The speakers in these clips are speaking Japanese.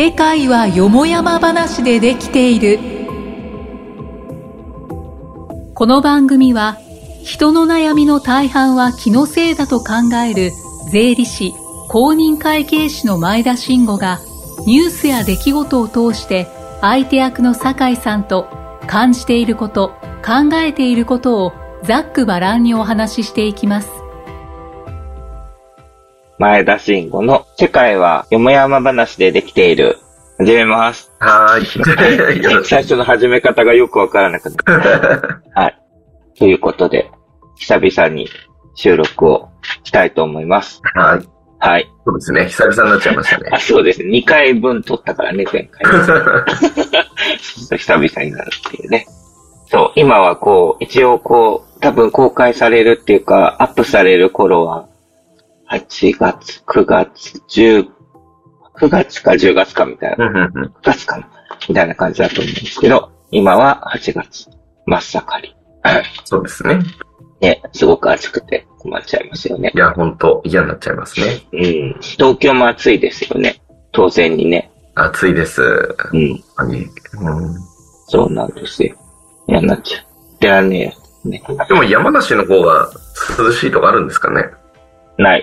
世界はよもやま話でできている。この番組は人の悩みの大半は気のせいだと考える税理士公認会計士の前田慎吾がニュースや出来事を通して相手役の酒井さんと感じていること、考えていることをざっくばらんにお話ししていきます。 前田慎吾の世界はよもやま話でできている。始めます。 はーい。 最初の始め方がよくわからなくなった。はい。ということで、久々に収録をしたいと思います。 はい。 はい。 そうですね。久々になっちゃいましたね。 そうですね。2回分撮ったからね、前回。久々になるっていうね。そう、今は一応多分公開されるっていうか、アップされる頃は、8月、9月、9月か10月かみたいな。9月かなみたいな感じだと思うんですけど、今は8月、真っ盛り。 そうですね。 ね、すごく暑くて困っちゃいますよね。 いや、ほんと嫌になっちゃいますね。 うん。東京も暑いですよね。当然にね。 暑いです。 うん。そうなんですよ。嫌になっちゃう。ではね、 でも山梨の方が涼しいとかあるんですかね？ ない。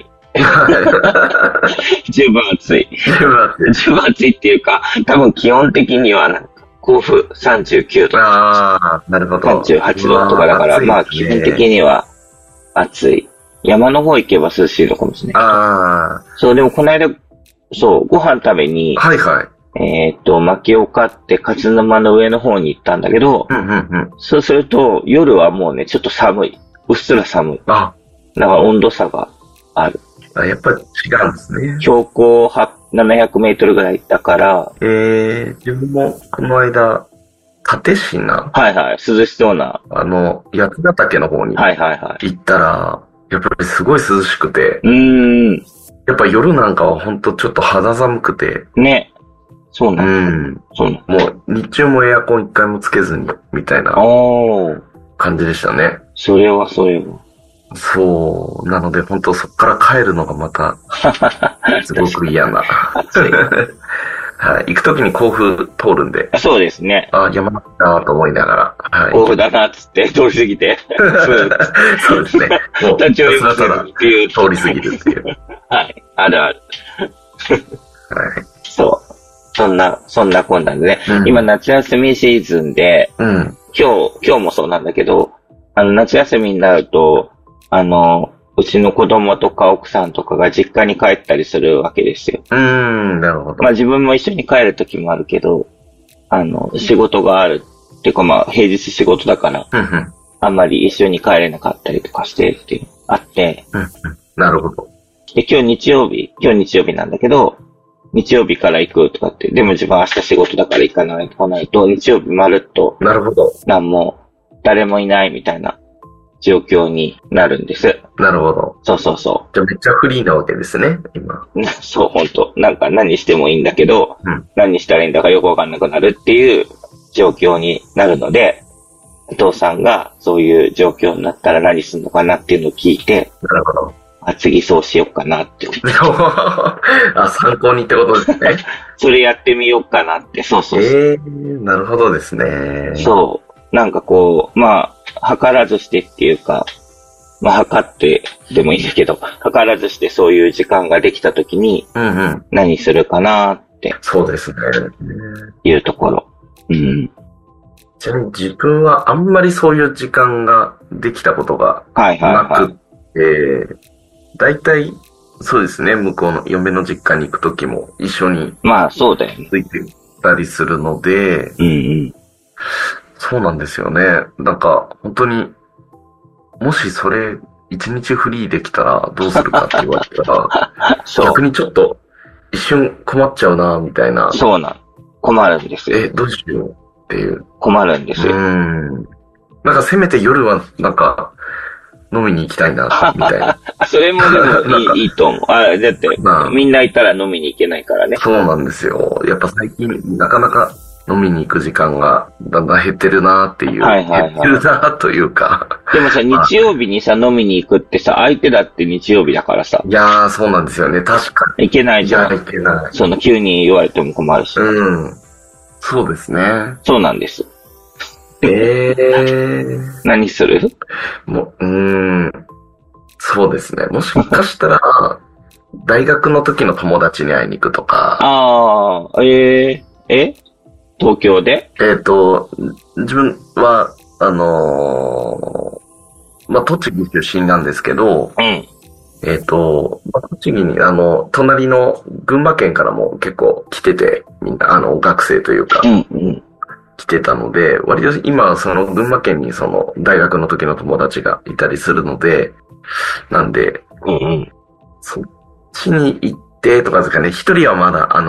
十分暑い。十分暑いっていうか、多分基本的には甲府39度。 ああ、なるほど。 38度とかだから、まあ基本的には暑い。山の方行けば涼しいのかもしれない。ああ。そう、でもこの間、ご飯食べに、 はいはい。 薪を買って勝沼の上の方に行ったんだけど、そうすると夜はもうね、ちょっと寒い。うっすら寒い。だから温度差がある。 やっぱり違うんですね。 標高700メートルぐらいだから。 自分もこの間、蓼科。 はいはい、涼しそうな。 八ヶ岳の方に行ったら、やっぱりすごい涼しくて。やっぱ夜なんかはほんとちょっと肌寒くて。 ね。そうなんだ。 もう日中もエアコン一回もつけずに、みたいな感じでしたね。 それは。 そう。なので、本当そこから帰るのがまた、すごく嫌な。はい。行くときに甲府通るんで。 そうですね。 山梨だと思いながら。はい。 甲府だなっつって通り過ぎて。 そうですね。もう、ただただ通り過ぎるっていう。 はい。あるある。はい。そう。そんなこんなんでね。今夏休みシーズンで、今日もそうなんだけど、夏休みになると、うちの子供とか奥さんとかが実家に帰ったりするわけですよ。 なるほど。 まあ自分も一緒に帰る時もあるけど、仕事があるっていうかまあ平日仕事だから、あんまり一緒に帰れなかったりとかしてっていうのあって、 なるほど。 で、今日日曜日なんだけど、日曜日から行くとかって、でも自分明日仕事だから行かないと、日曜日まるっと、 なるほど。 誰もいないみたいな状況になるんです。 なるほど。 そう。 じゃあめっちゃフリーなわけですね、今。 そう、ほんと。なんか何してもいいんだけど、何したらいいんだかよくわかんなくなるっていう状況になるので、お父さんがそういう状況になったら何するのかなっていうのを聞いて、 なるほど。 次そうしようかなって思って。 参考にってことですね。 それやってみようかなって、そう。 なるほどですね。 そう。なんかまあ、計らずしてっていうか、まあ、測ってでもいいんだけど、計らずしてそういう時間ができたときに、何するかなって。 そうですね。 いうところ。 ちなみに自分はあんまりそういう時間ができたことがなくて、だいたいそうですね、向こうの嫁の実家に行くときも一緒にまあそうだよね。 ついてたりするので、そうなんですよね。なんか本当にもしそれ一日フリーできたらどうするかって言われたら逆にちょっと一瞬困っちゃうなみたいな。 そうなん。困るんですよ。 どうしようっていう。 困るんですよ。 なんかせめて夜はなんか飲みに行きたいな、みたいな。 それもでもいいと思う。だって、みんないたら飲みに行けないからね。 そうなんですよ。やっぱ最近、なかなか飲みに行く時間がだんだん減ってるなっていう。 はいはいはい。 減ってるなというか。 でもさ、日曜日にさ、飲みに行くってさ、相手だって日曜日だからさ。 いやー、そうなんですよね。確かに。 いけないじゃん。 いや、いけない。 その急に言われても困るし。 うん。そうですね。 そうなんです。何する？ そうですね。もしかしたら、大学の時の友達に会いに行くとか。 東京で？ 自分は、栃木出身なんですけど、 うん。 栃木に、隣の群馬県からも結構来てて、みんな、学生というか、 うんうん、 来てたので、割と今、その群馬県に大学の時の友達がいたりするので、なんで、 うんうん、 そっちに行ってとかですかね、一人はまだ、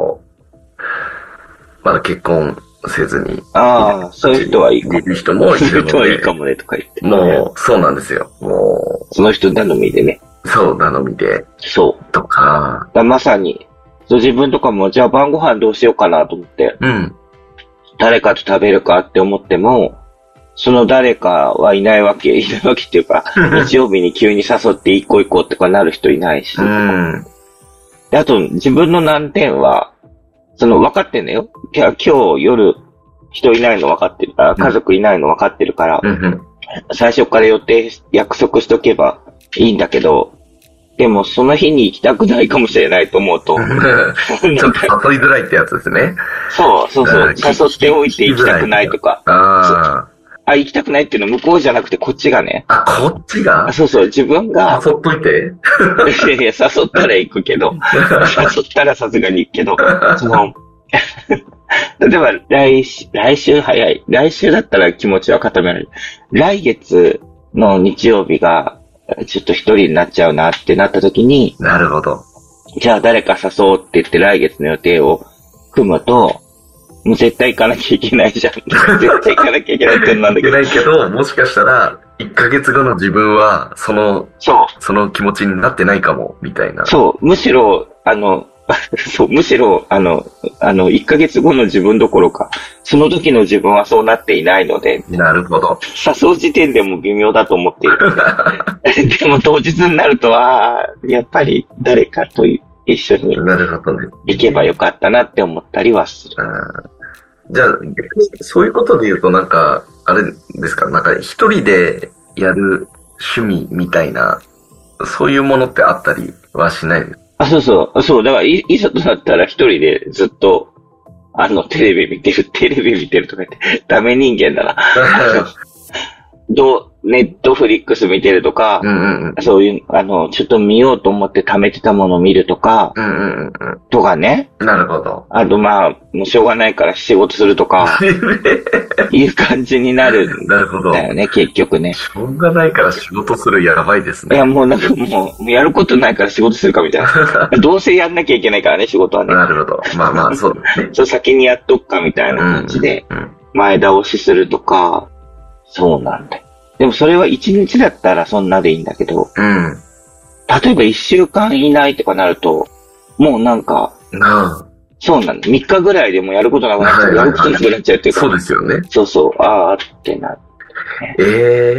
まだ結婚せずに。 ああ、そういう人はいいかも。 いる人もいるので。 そういう人はいいかもねとか言って。 もう、そうなんですよ。もう。その人頼みでね。 そう、頼みで。 そう。 とか。 まさに、自分とかも、じゃあ晩ご飯どうしようかなと思って。 うん。 誰かと食べるかって思っても、その誰かはいないわけっていうか、日曜日に急に誘って一個行こうとかなる人いないし。 うん。 で、あと、自分の難点は、分かってんだよ。今日夜、人いないの分かってるから、家族いないの分かってるから、最初から約束しとけばいいんだけど、でもその日に行きたくないかもしれないと思うと。ちょっと誘いづらいってやつですね。 そう。誘っておいて行きたくないとか。行きたくないっていうのは向こうじゃなくてこっちがね。 こっちが？ そう、自分が。 誘っといて。 いや、誘ったら行くけど。誘ったらさすがに行くけど。例えば来週早い。来週だったら気持ちは固められる。来月の日曜日が、ちょっと一人になっちゃうなってなった時に。 なるほど。 じゃあ誰か誘おうって言って来月の予定を組むと、もう絶対行かなきゃいけないじゃん。絶対行かなきゃいけないってなんだけど。 いけないけど、もしかしたら、1ヶ月後の自分は、その気持ちになってないかも、みたいな。 そう、むしろ、1ヶ月後の自分どころか、その時の自分はそうなっていないので。 なるほど。 誘う時点でも微妙だと思っている。でも当日になると、やっぱり誰かと一緒に行けばよかったなって思ったりはする。 じゃあ、逆にそういうことで言うとなんか、あれですか、なんか一人でやる趣味みたいな、そういうものってあったりはしないですか？ そう。だから、いざとなったら一人でずっと、テレビ見てるとか言って、ダメ人間だな。ネットフリックス見てるとか、そういう、ちょっと見ようと思って貯めてたものを見るとか、とかね。 なるほど。 あともうしょうがないから仕事するとか、いう感じになるんだよね、結局ね。 しょうがないから仕事するやばいですね。 いや、もうやることないから仕事するかみたいな。どうせやんなきゃいけないからね、仕事はね。 なるほど。そうですね。 先にやっとくかみたいな感じで、前倒しするとか、そうなんだよ。でもそれは1日だったらそんなでいいんだけど、例えば1週間以内とかなると、もうなんか、そうなんだ。3日ぐらいでもやることなくなっちゃう。やることなくなっちゃうっていうか。 そうですよね。 そう、ってなって。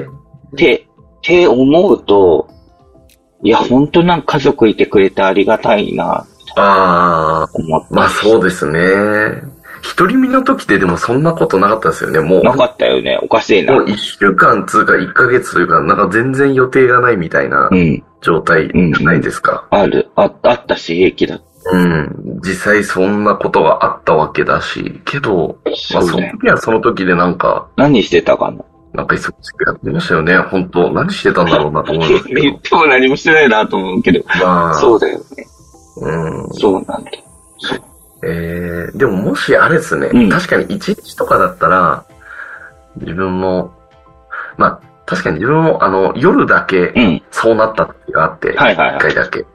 って思うと、いや、ほんとなんか家族いてくれてありがたいな、思った。 そうですね。一人身の時ってでもそんなことなかったですよね、もう。 なかったよね、おかしいな。 もう1週間つうか1ヶ月というか、なんか全然予定がないみたいな状態じゃないですか。 あったし、平気だ。 実際そんなことがあったわけだし、けど、その時はその時でなんか。 何してたかな。 なんか忙しくやってましたよね、本当何してたんだろうなと思いますけど。 言っても何もしてないなと思うけど。そうだよね。そうなんだ。 でももしあれですね、確かに1日とかだったら、自分も、確かに自分も夜だけそうなった時があって、1回だけ。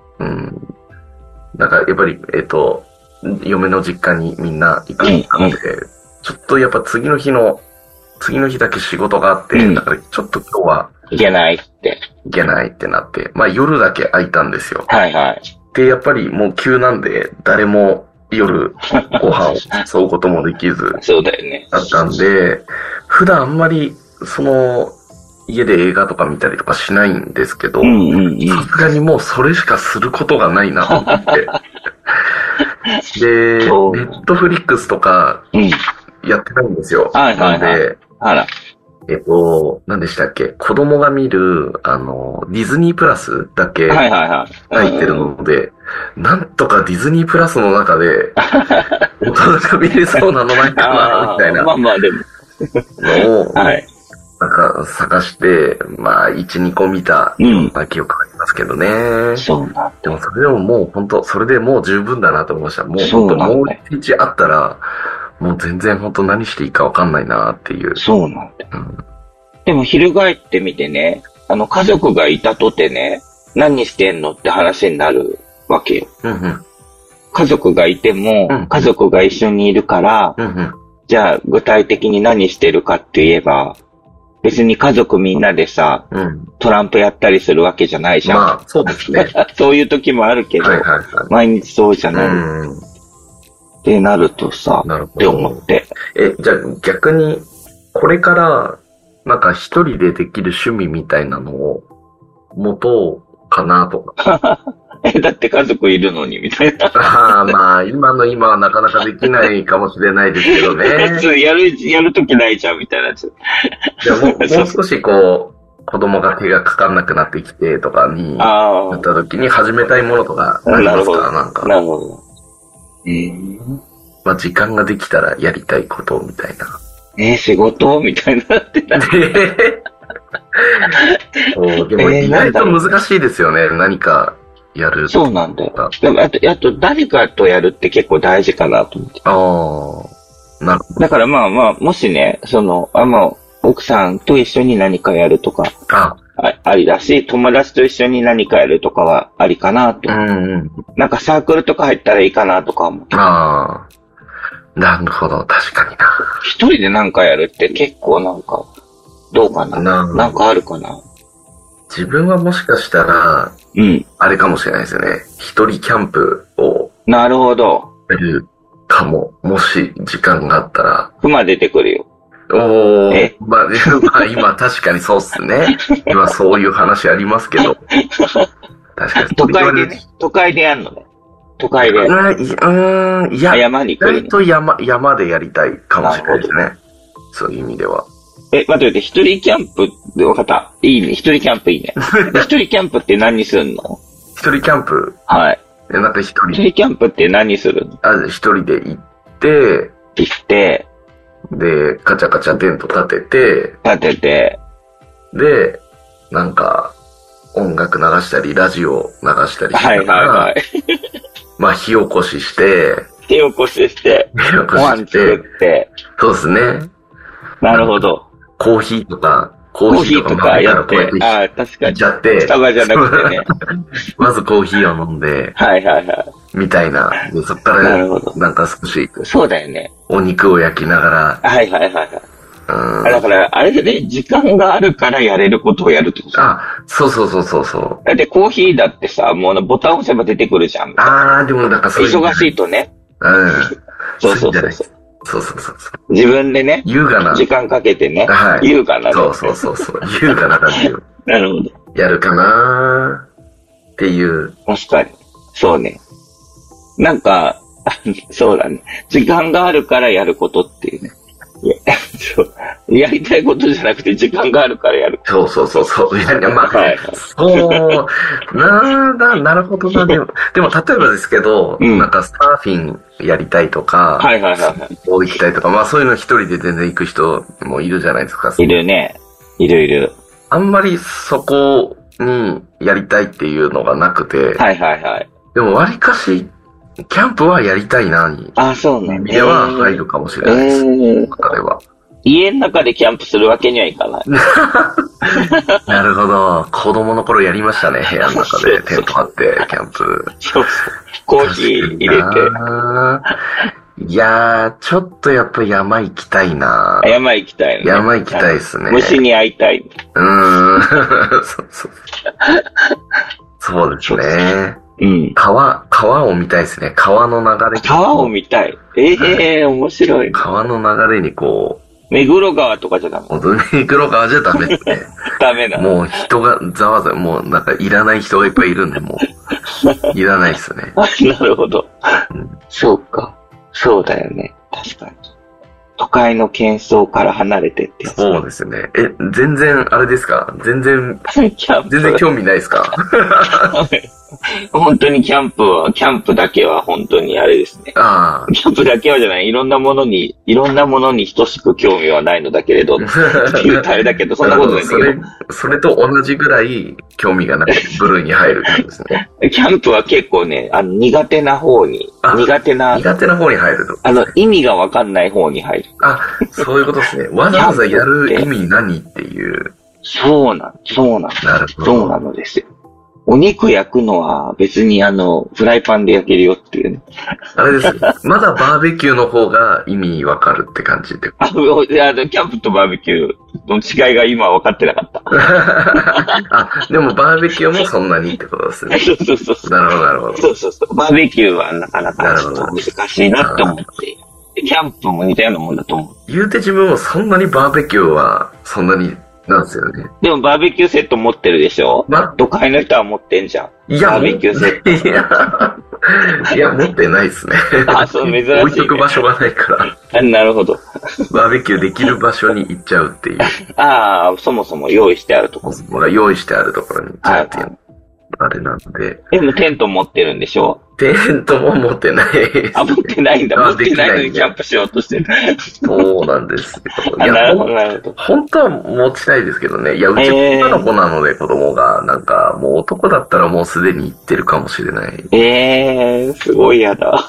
だからやっぱり、嫁の実家にみんな行くので、ちょっとやっぱ次の日だけ仕事があって、だからちょっと今日はいけないってなって、夜だけ空いたんですよ。 で、 やっぱりもう急なんで、誰も夜ご飯を誘うこともできず、 そうだよね。 だったんで、普段あんまり、家で映画とか見たりとかしないんですけど、さすがにもうそれしかすることがないなと思って。で、ネットフリックスとか、やってないんですよ。なんで、何でしたっけ、子供が見る、ディズニープラスだけ入ってるので、なんとかディズニープラスの中で、大人が見れそうなのないかな、みたいな。 まあまあでも。 のを、なんか探して、まあ、1、2個見たような記憶ありますけどね。 そうなんでもそれでももう本当、それでもう十分だなと思いました。もう本当、もう一日あったら、もう全然本当何していいかわかんないなっていう。 そうなんだ。でも翻ってみてね、家族がいたとてね、何してんのって話になるわけよ。家族がいても、家族が一緒にいるから、じゃあ具体的に何してるかって言えば、別に家族みんなでさ、トランプやったりするわけじゃないじゃん。 まあ、そうですね。 そういう時もあるけど、毎日そうじゃない。ってなるとさ、って思って。 じゃあ逆に、これから、なんか一人でできる趣味みたいなのを持とうかなとか。 だって家族いるのにみたいな。 まあ、今はなかなかできないかもしれないですけどね。 やるときないじゃんみたいなやつ。 もう少し子供が手がかかんなくなってきてとかになった時に始めたいものとかありますか？なんか。 なるほど。 まあ、時間ができたらやりたいことみたいな。 仕事みたいになってた。 でも意外と難しいですよね。何かやる。 そうなんだよ。でもあと誰かとやるって結構大事かなと思って。 なるほど。 だからまあまあ、もしね、奥さんと一緒に何かやるとか、ありだし、友達と一緒に何かやるとかはありかなと。なんかサークルとか入ったらいいかなとか思って。 なるほど、確かにな。 一人で何かやるって結構なんか、どうかな。なんかあるかな。 自分はもしかしたら、あれかもしれないですよね。一人キャンプを。 なるほど。 やるかも。もし時間があったら。 熊出てくるよ。 まあ今確かにそうっすね。今そういう話ありますけど。確かに。 都会でやんのね。都会で。 いや、 山に来る、 ね。山でやりたいかもしれないですね。そういう意味では。 待って、一人キャンプで分かった。いいね。一人キャンプいいね。一人キャンプって何するの？ 一人キャンプ？ はい。 なんか一人キャンプって何するの？ 一人で行って、で、カチャカチャテント立てて、で、なんか、音楽流したり、ラジオ流したりしながら、まあ、火起こしして、 ご飯作って。 そうですね。 なるほど。 コーヒーとかやって、確かに。スタバじゃなくてね。 まずコーヒーを飲んで、みたいな。で、そっから、なんか少し、 そうだよね。 お肉を焼きながら、だから、あれでね、時間があるからやれることをやるってこと。 そう。 だってコーヒーだってさ、もうボタン押せば出てくるじゃん。 でもなんかそういう。忙しいとね。そう。自分でね、 優雅な。 時間かけてね。優雅なね。 そう。優雅な感じを。 なるほど。 やるかなっていう。 確かに。そうね。なんか、そうだね。時間があるからやることっていうね。やりたいことじゃなくて時間があるからやる。 そう。なるほどな。でも例えばですけど、なんかサーフィンやりたいとか、こう行きたいとか、まあそういうの一人で全然行く人もいるじゃないですか。 いるね。いる。 あんまりそこにやりたいっていうのがなくて、でも割かし、キャンプはやりたいなに。 そうなんだ。 では入るかもしれないです。彼は。 家の中でキャンプするわけにはいかない。 なるほど。子供の頃やりましたね。部屋の中でテント張ってキャンプ。 そう。コーヒー入れて。 いやー、ちょっとやっぱ山行きたいな。 山行きたいね。 山行きたいですね。 虫に会いたい。 そうですね。 川を見たいですね。川の流れ。 川を見たい。面白い。 川の流れにこう、 目黒川とかじゃダメ。 目黒川じゃダメですね。 ダメな。 もう人がざわざわ、もうなんかいらない人がいっぱいいるんで、もう、いらないですね。 なるほど。そうか。そうだよね。確かに。都会の喧騒から離れてってやつ。 そうですね。全然、あれですか？全然興味ないですか？ 本当にキャンプだけは本当にあれですね。キャンプだけはじゃない、いろんなものに等しく興味はないのだけれど、っていうとあれだけど、そんなことないんだけど。 それと同じぐらい興味がない部類に入るんですね。 キャンプは結構ね、苦手な方に入ると。意味がわかんない方に入る。 そういうことですね。わざわざやる意味何っていう。 そうなのですよ。お肉焼くのは別にフライパンで焼けるよっていうね。 あれですね。まだバーベキューの方が意味わかるって感じで。 キャンプとバーベキューの違いが今分かってなかった。 でもバーベキューもそんなにってことですね。 そう。 なるほど。 そう。バーベキューはなかなか難しいなって思って。キャンプも似たようなもんだと思う。 言うて自分もそんなにバーベキューはそんなになんですよね。 でもバーベキューセット持ってるでしょ？都会の人は持ってんじゃん。バーベキューセット。 いや、持ってないですね。 そう、珍しい、ね。 置いとく場所がないから。 なるほど。 バーベキューできる場所に行っちゃうっていう。 そもそも用意してあるところ。 用意してあるところに行っちゃうっていう。あれなんで。 でもテント持ってるんでしょ？ テントも持ってないです。 持ってないんだ。持ってないのにキャンプしようとしてる。 そうなんですよ。 なるほど。本当は持ちたいですけどね。いや、うち女の子なので子供が、なんか、もう男だったらもうすでに行ってるかもしれない。 すごい嫌だ。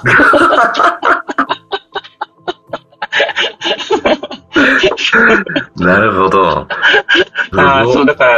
なるほど。 そう、だから、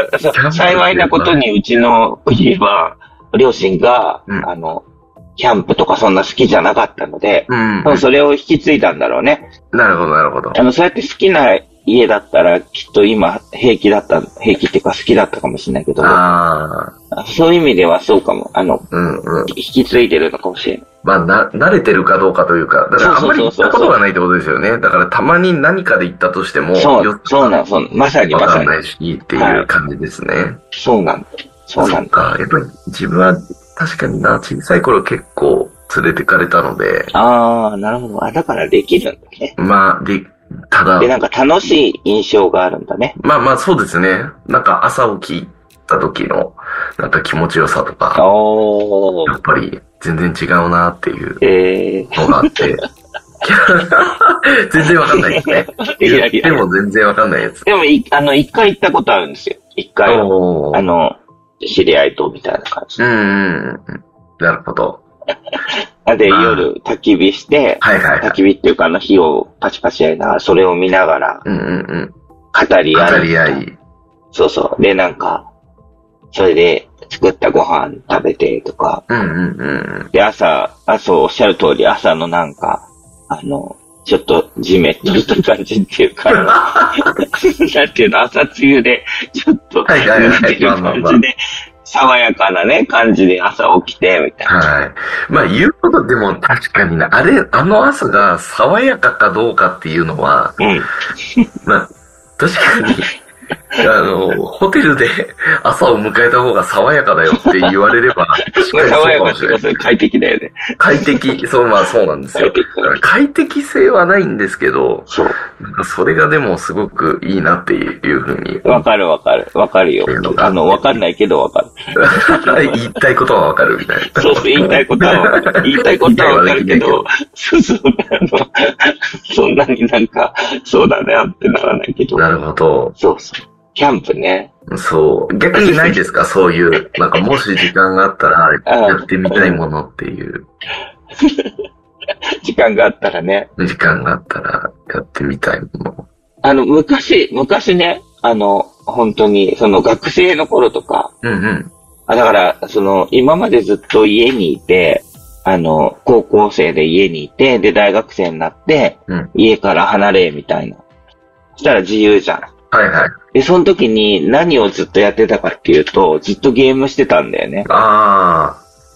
幸いなことにうちの家は、両親が、キャンプとかそんな好きじゃなかったので、それを引き継いだんだろうね。 なるほど。 そうやって好きな家だったら、きっと今、平気っていうか好きだったかもしれないけど、そういう意味ではそうかも。引き継いでるのかもしれない。 慣れてるかどうかというか、だからあんまり行ったことがないってことですよね。だからたまに何かで行ったとしても、 そうなん、まさに。 わかんないし、っていう感じですね。 そうなんだ。 やっぱり自分は確かに小さい頃結構連れてかれたので。 なるほど。だからできるんだね。 ただ。 で、なんか楽しい印象があるんだね。 そうですね。なんか朝起きた時の、なんか気持ちよさとか。やっぱり全然違うなっていうのがあって。全然わかんないですね。でも全然わかんないやつ。 でも、一回行ったことあるんですよ。一回。知り合いとみたいな感じ。 なるほど。 で、夜、焚き火して、焚き火っていうか火をパチパチやりながら、それを見ながら、語り合い。そう。で、なんか、それで作ったご飯食べてとか、で、朝おっしゃる通り、朝のなんか、ちょっとジメッとした感じっていうか、なんていうの、朝露で、ちょっと、濡れてる感じで、爽やかなね、感じで朝起きて、みたいな。 言うことでも確かにな、朝が爽やかかどうかっていうのは、確かに、ホテルで朝を迎えた方が爽やかだよって言われれば、 爽やかっていうか、快適だよね。 快適、そうなんですよ。快適性はないんですけど、それがでもすごくいいなっていうふうに。 わかるよ。わかんないけどわかる。 言いたいことはわかるみたいな。 そう、言いたいことはわかるけど、そんなになんか、そうだねってならないけど。 なるほど。 そう。キャンプね。 そう。逆にないですか？そういう、なんかもし時間があったらやってみたいものっていう。 時間があったらね。 時間があったらやってみたいもの。 昔ね、本当に、学生の頃とか。だから、今までずっと家にいて、高校生で家にいて、で、大学生になって、家から離れ、みたいな。そしたら自由じゃん。で、その時に何をずっとやってたかっていうと、ずっとゲームしてたんだよね。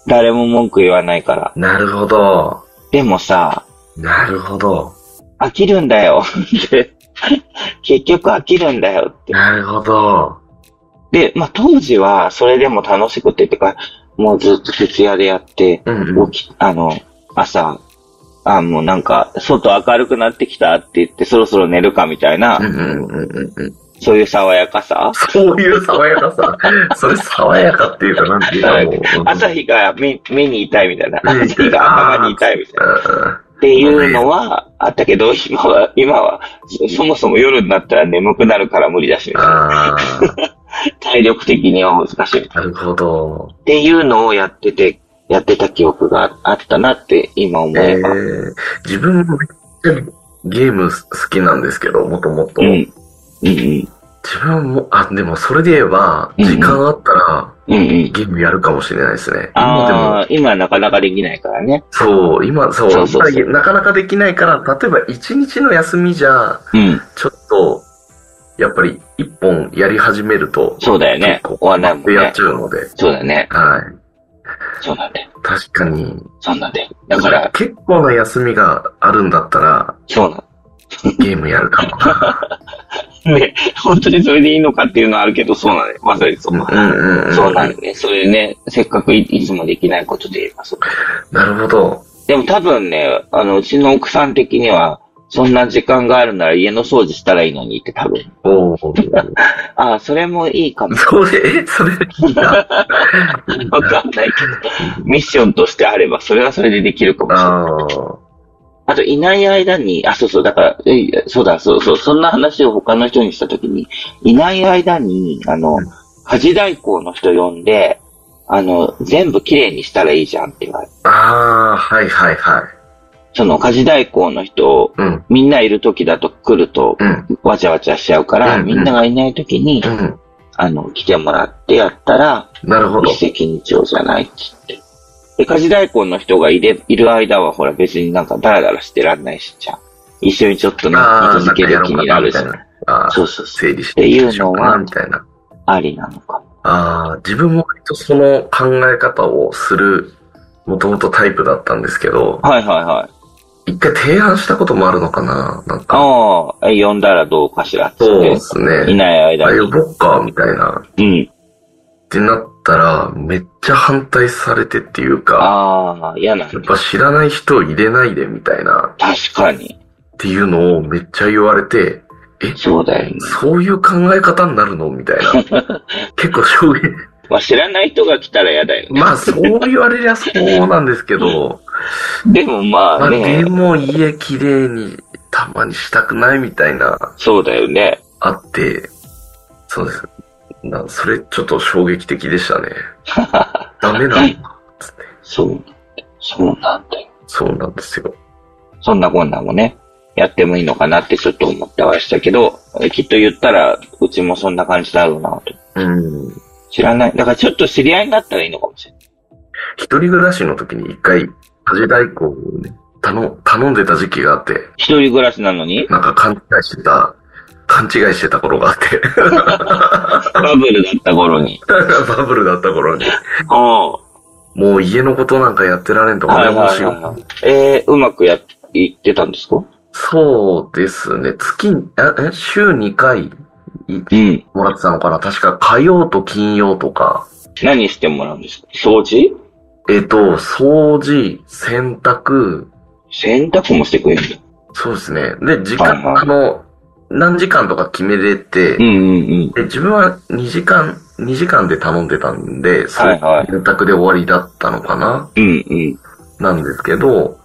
誰も文句言わないから。 なるほど。 でもさ、 なるほど。 飽きるんだよって。結局飽きるんだよって。 なるほど。 で、まあ当時はそれでも楽しくて、てか、もうずっと徹夜でやって、朝、もうなんか、外明るくなってきたって言って、そろそろ寝るかみたいな、そういう爽やかさ。 そういう爽やかさ。それ爽やかっていうか、なんていうかもう。 朝日が目に痛いみたいな。朝日が頭に痛いみたいな。っていうのはあったけど、今は、そもそも夜になったら眠くなるから無理だし、みたいな。体力的には難しい。 なるほど。 っていうのをやってた記憶があったなって今思えば。 自分もめっちゃゲーム好きなんですけど、もともと。自分も、でもそれで言えば、時間あったら、ゲームやるかもしれないですね。 今なかなかできないからね。 そう、今、なかなかできないから、例えば一日の休みじゃ、ちょっと、やっぱり一本やり始めると、 そうだよね。終わんないもんね。 やっちゃうので。 そうだね。 はい。 そうなんだよ。 確かに。 そうなんだよ。だから、 結構な休みがあるんだったら、 そうなの。 ゲームやるかもな。 ね、本当にそれでいいのかっていうのはあるけど、そうなのよ。まさにそう。そうなんよね。それね、せっかくいつもできないことで言えばそう。 なるほど。 でも多分ね、うちの奥さん的には、そんな時間があるなら家の掃除したらいいのにって多分。それもいいかも。 それいいな。 わかんないけど、ミッションとしてあれば、それはそれでできるかもしれない。あと、いない間に、だから、そんな話を他の人にしたときに、いない間に、家事代行の人呼んで、全部きれいにしたらいいじゃんって言われて。 はいはいはい。 その家事代行の人、みんないる時だと来ると、わちゃわちゃしちゃうから、みんながいない時に、来てもらってやったら、 なるほど。 一石二鳥じゃないって言って。で、家事代行の人がいる間は、ほら別になんかダラダラしてらんないし、じゃん。一緒にちょっとね、片付ける気になるじゃん。そうそう。 整理してっていうのは、 みたいな。 ありなのかも。 自分もその考え方をする、もともとタイプだったんですけど、 はいはいはい。 一回提案したこともあるのかな、なんか。 呼んだらどうかしらって。 そうですね。 いない間に。 呼ぼっか、みたいな。ってなったら、めっちゃ反対されてっていうか、 嫌なんだ。 やっぱ知らない人を入れないでみたいな。 確かに。 っていうのをめっちゃ言われて、 そうだよね。 そういう考え方になるのみたいな。結構衝撃。 知らない人が来たら嫌だよね。 そう言われりゃそうなんですけど。 でもね。 でも家きれいにたまにしたくないみたいな。 そうだよね。 あって、そうです。それちょっと衝撃的でしたね。ダメなんだ。つって。そうなんだよ。そうなんですよ。 そんなこんなもね、やってもいいのかなってちょっと思ってましたけど、きっと言ったら、うちもそんな感じだろうなと。知らない。だからちょっと知り合いになったらいいのかもしれない。 一人暮らしの時に一回、家事代行をね、頼んでた時期があって。 一人暮らしなのになんか勘違いしてた頃があって。 バブルだった頃に。 バブルだった頃に。もう家のことなんかやってられんとかね、もしよ。 うまくいってたんですか？ そうですね。週2回もらってたのかな。確か火曜と金曜とか。 何してもらうんですか？掃除？ 掃除、洗濯。 洗濯もしてくれるんだ。 そうですね。で、時間、何時間とか決めれて、で自分は2時間で頼んでたんで、洗濯で終わりだったのかな。なんですけど、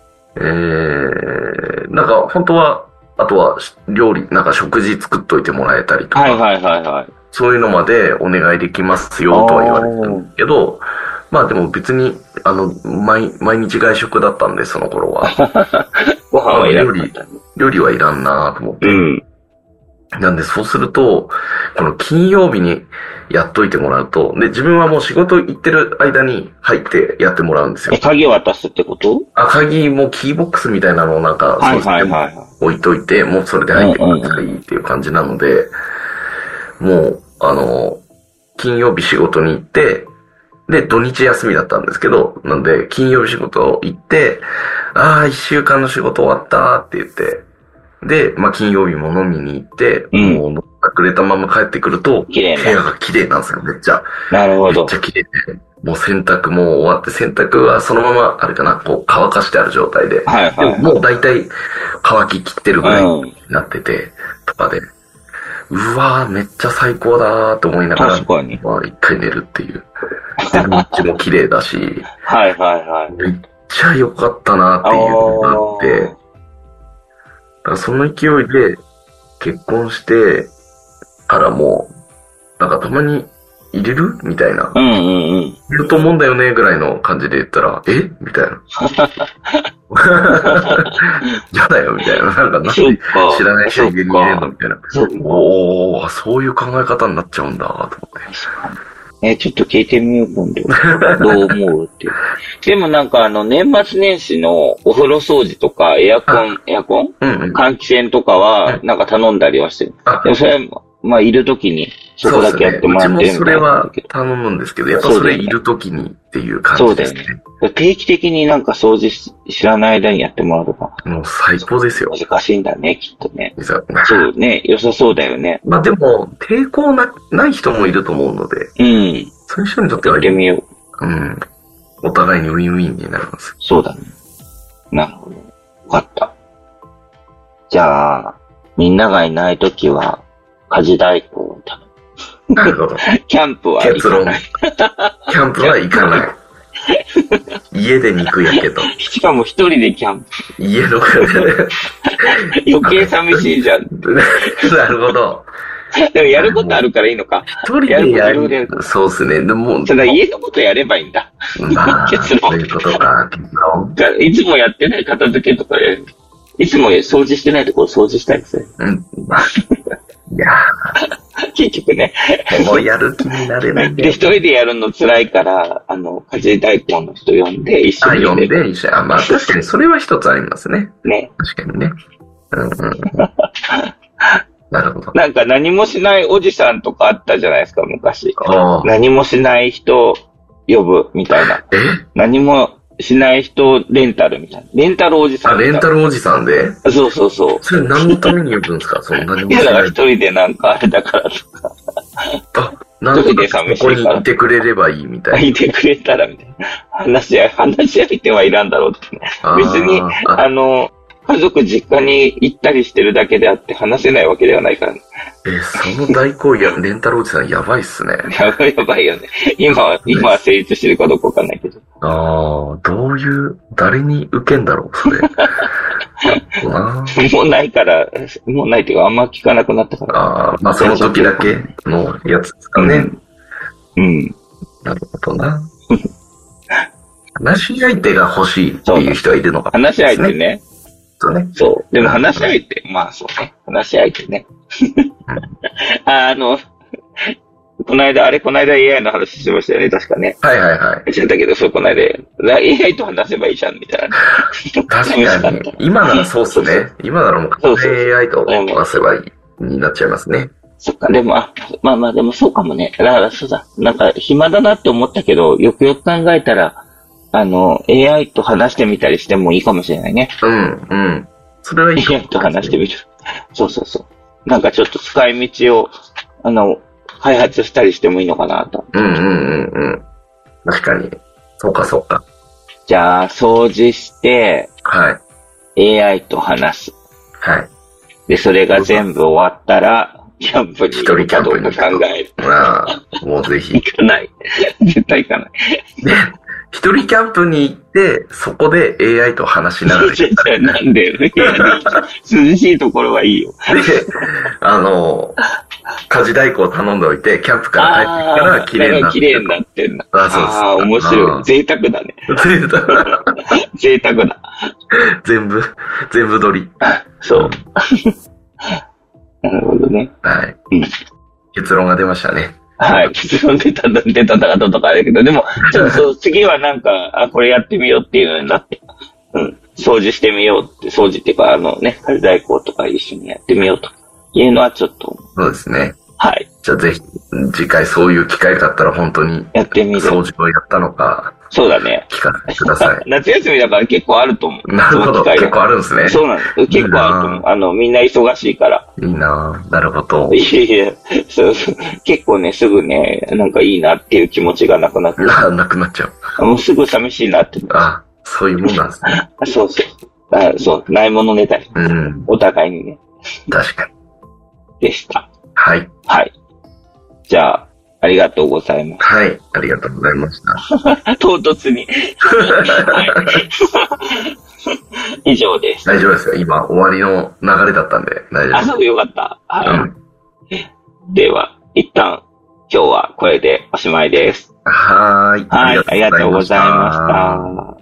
なんか本当は、あとは料理、なんか食事作っといてもらえたりとか、そういうのまでお願いできますよとは言われてたんですけど、でも別に、毎日外食だったんで、その頃は。 ご飯はいらなかった。 料理はいらんなと思って。なんで、そうすると、この金曜日にやっといてもらうと、で、自分はもう仕事行ってる間に入ってやってもらうんですよ。 鍵渡すってこと？ 鍵もキーボックスみたいなのをなんか、置いといて、もうそれで入ってくださいっていう感じなので、もう、金曜日仕事に行って、 で、土日休みだったんですけど、なんで、金曜日仕事行って、一週間の仕事終わったって言って、で、まあ、金曜日も飲みに行って、もう、隠れたまま帰ってくると、部屋が綺麗なんですよ、めっちゃ。 なるほど。 めっちゃ綺麗で。もう洗濯も終わって、洗濯はそのまま、あれかな、こう、乾かしてある状態で。 はいはい。 でももう大体、乾ききってるぐらいになってて、とかで。うわぁ、めっちゃ最高だーと思いながら、 確かに。 まあ、一回寝るっていう。で、道も綺麗だし、 はいはいはい。 めっちゃ良かったなっていうのがあって、だからその勢いで結婚してからも、なんかたまに入れるみたいな。いると思うんだよねぐらいの感じで言ったら、えみたいな。嫌だよみたいな。なんか、知らない人間に入れるのみたいな。おー、そういう考え方になっちゃうんだ、と思って。 ちょっと聞いてみよう、今度。どう思うっていう。でもなんか年末年始のお風呂掃除とか、エアコン換気扇とかは、なんか頼んだりはしてる。でもそれは、まあ、いるときに、そこだけやってもらってるみたいな。 うちもそれは頼むんですけど、やっぱそれいるときにっていう感じですね。そうだよね。定期的になんか掃除知らない間にやってもらうとか。 もう最高ですよ。 難しいんだね、きっとね。そうね、良さそうだよね。 まあでも、抵抗ない人もいると思うので。そういう人にとってはやってみよう。 お互いにウィンウィンになります。 そうだね。なるほど。わかった。じゃあ、みんながいないときは、家事代行を頼む。なるほど。 キャンプは行かない。 キャンプは行かない。家で肉焼けと。 しかも一人でキャンプ。 家の余計寂しいじゃん。 なるほど。 でもやることあるからいいのか。 一人でやる。そうっすね。でも。 ただ家のことやればいいんだ。 まあ、そういうことか。 いつもやってない片付けとかやる。いつも掃除してないところ掃除したいですね。いや結局ね。 もうやる気になれないんで。 で、一人でやるの辛いから、家事代行の人呼んで、一緒に。 呼んで、一緒に。まあ確かにそれは一つありますね。 ね。 確かにね。なるほど。 なんか何もしないおじさんとかあったじゃないですか、昔。何もしない人呼ぶみたいな。何もしない人レンタルみたいな。レンタルおじさん。 レンタルおじさんでそうそうそう。 それ何のために呼ぶんですかそんなにも。 いや、だから一人でなんかあれだからとか。 なんとかここにいてくれればいいみたいな。 いてくれたらみたいな。話し相手はいらんだろうって、ね。別に、家族実家に行ったりしてるだけであって話せないわけではないからね。 その代行レンタルおじさんやばいっすね。 やばいよね。今は成立してるかどうかわかんないけど。 どういう、誰に受けんだろう、それ。 もうないから、もうないっていうかあんま聞かなくなったから。 まあその時だけのやつですかね。なるほどな。話し相手が欲しいっていう人はいるのか、 話し相手ね。そう。でも話し相手、まあそうね。話し相手ね。この間 AI の話してましたよね、確かね。 はいはいはい。 言ったけど、この間、AI と話せばいいじゃん、みたいな。 確かに。今ならそうっすね。今ならもう、AI と話せばいい、になっちゃいますね。 そっか、でも、まあでもそうかもね。だからそうだ。なんか、暇だなって思ったけど、よくよく考えたら、AI と話してみたりしてもいいかもしれないね。それはいい。AI と話してみる。そうそうそう。なんかちょっと使い道を、開発したりしてもいいのかなと。 確かに。そうかそうか。 じゃあ、掃除して、AI と話す。で、それが全部終わったら、キャンプに行くかどうか考える。 もうぜひ。 行かない。絶対行かない。 で、一人キャンプに行って、そこで AI と話しながら。 なんで涼しいところはいいよ。 で、家事代行頼んでおいて、キャンプから帰ってきたら綺麗になってる。 綺麗になってんだ。 そう面白い。贅沢だね。贅沢だ。 全部撮り。 そう。なるほどね。 結論が出ましたね。 結論出たかどうとかあるけど、でも、ちょっと次はなんか、これやってみようっていうのになって、掃除してみようって、掃除っていうか、家事代行とか一緒にやってみようというのはちょっと。 そうですね。 はい。 じゃあぜひ、次回そういう機会があったら本当に、 やってみる。 掃除をやったのか、 そうだね。 聞かせてください。 夏休みだから結構あると思う。 なるほど。結構あるんですね。 そうなんです。結構あると思う。みんな忙しいから。 いいなぁ。なるほど。 いやいや、そうそう。結構ね、すぐね、なんかいいなっていう気持ちがなくなって。 なくなっちゃう。 もうすぐ寂しいなって。 あ、そういうもんなんですね。 そうそう。そう、ないものねだり。 うん。 お互いにね。 確かに。 でした。 はい。 はい。じゃあ、ありがとうございます。 はい。ありがとうございました。 唐突に。以上です。 大丈夫ですよ。今、終わりの流れだったんで、大丈夫です。 あ、そう、よかった。はい。 うん、 では、一旦、今日はこれでおしまいです。 はい。 はい。ありがとうございました。